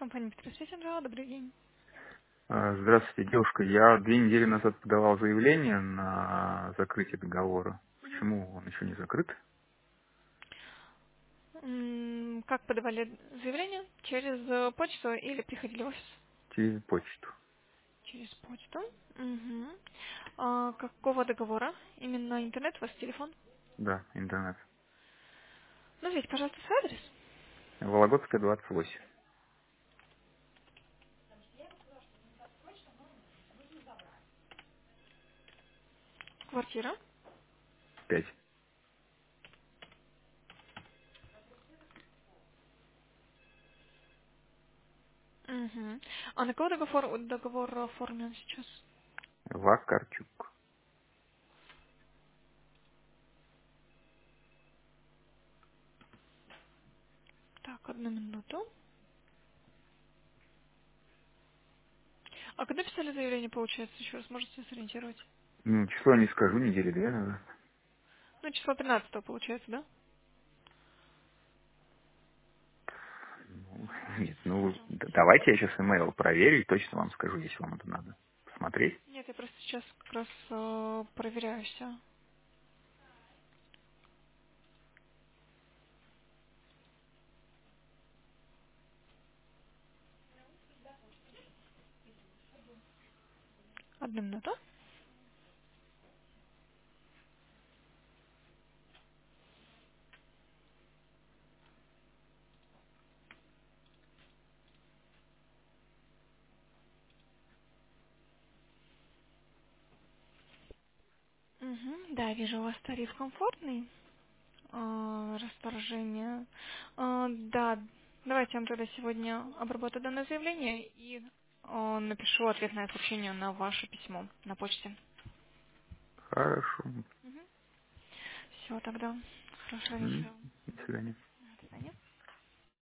Компания Петросвет Централ, добрый день. Здравствуйте, девушка. Я 2 недели назад подавал заявление на закрытие договора. Почему он еще не закрыт? Как подавали заявление? Через почту или приходили в офис? Через почту. Через почту. Угу. Какого договора? Именно интернет, у вас телефон? Да, интернет. Назовите, пожалуйста, свой адрес. Вологодская, 28. Квартира. 5. Угу. А на кого договор оформлен сейчас? Вакарчук. Так, одну минуту. А когда писали заявление, получается, еще раз можете сориентировать? Ну, число не скажу, недели 2 назад. Ну, число 15 получается, да? Ну, нет, ну, Хорошо. давайте я сейчас имейл проверю и точно вам скажу, если вам это надо посмотреть. Нет, я просто сейчас как раз проверяю все. Одну минуту. Мгм. Да, вижу, у вас тариф комфортный. Расторжение. Да, давайте я вам тогда сегодня обработаю данное заявление и напишу ответное сообщение на ваше письмо на почте. Хорошо. Все, тогда. Хорошего вечера. До свидания. До свидания.